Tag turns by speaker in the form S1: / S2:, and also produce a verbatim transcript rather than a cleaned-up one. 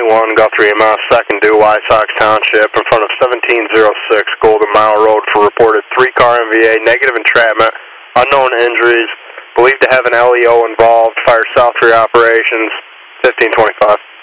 S1: one, Guthrie M S, second due, White Sox Township, in front of seventeen oh six Golden Mile Road for reported three-car M V A, negative entrapment, unknown injuries, believed to have an L E O involved, fire south for your operations, fifteen twenty-five.